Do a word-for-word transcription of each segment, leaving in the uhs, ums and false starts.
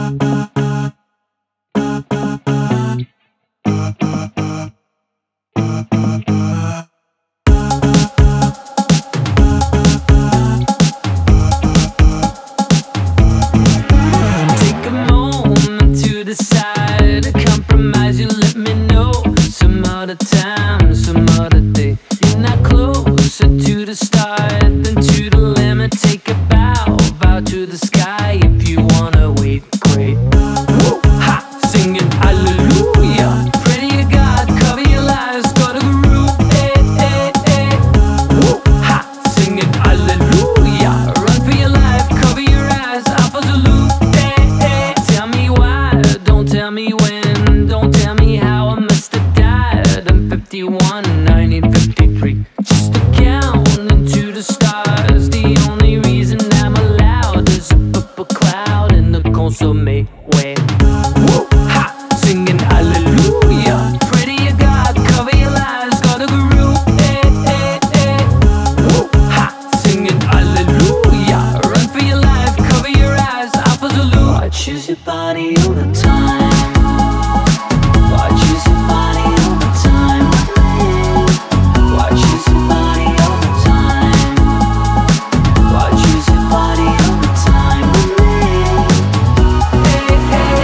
Take a moment to decide to compromise. You let me know some other time, some other day. You're not closer to the start than to the limit. Take a bow, bow to the sky. If you wanna wait, great. Woo! Ha! Singing hallelujah. Pray to God, cover your lies, go to the root. Eh, eh, eh. Woo! Ha! Singing hallelujah. Run for your life, cover your eyes, Alpha Zulu. Eh, eh. Tell me why, don't tell me when, don't tell me how I must have died. I'm fifty-one, nineteen fifty-three. Just a count into the stars. The only reason I'm allowed is a purple cloud in the consomme way. Woo! Ha! Singing hallelujah. Pray to your God, cover your lies, go to Guru. Eh, eh, eh. Woo! Ha! Singing hallelujah. Run for your life, cover your eyes, Alpha Zulu. I choose your body over time. I choose your body over time. I choose your body over time. I choose your body over time with me. Hey, hey,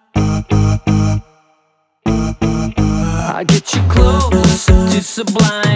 hey. I get you close to sublime.